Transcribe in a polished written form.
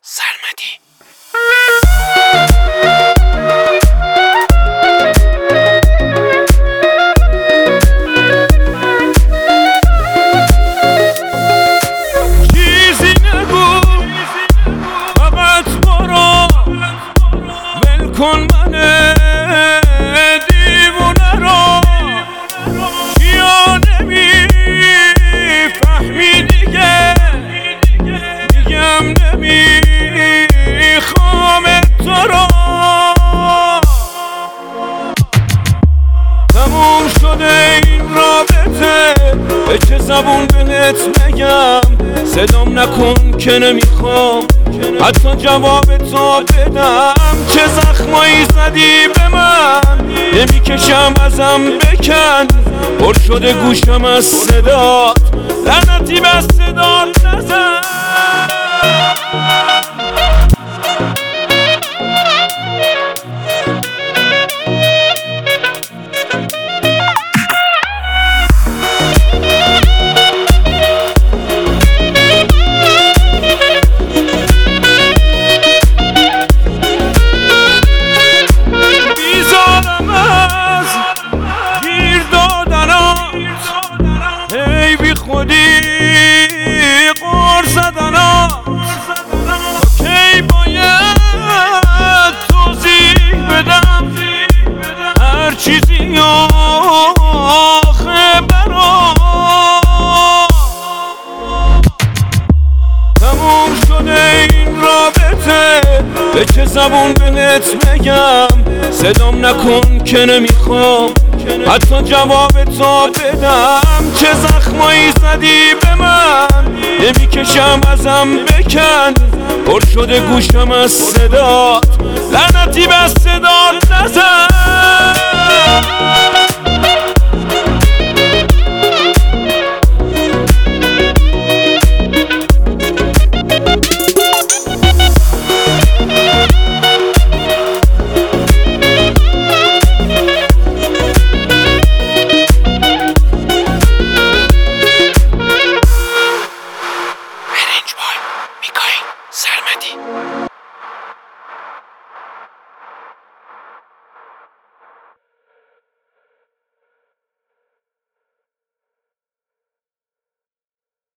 سرمدی. چیزی نگو فقط برو ول کن من دیوونه رو، چیا نمیفهمی دیگه، میگم نمیخوام تو رو. تموم شده این رابطه، به چه زبون بهت بگم؟ صدام نکن که نمیخوام حتی جواب تو بدم. چه زخمایی زدی به من، نمیکشم ازم بکن. پر شده گوشم از صدات، لعنتی بس صدات نزن. خودی قرص زدنات کی باید توضیح بدم هر چیزی آخه برام تموم شده این رابطه. به چه زبون بهت بگم؟ صدام نکن که نمیخوام حتی جواب تو بدم. چه زخمایی زدی به من، نمیکشم ازم بکن. پر شده گوشم از صدات، لعنتی بس صدات نزن.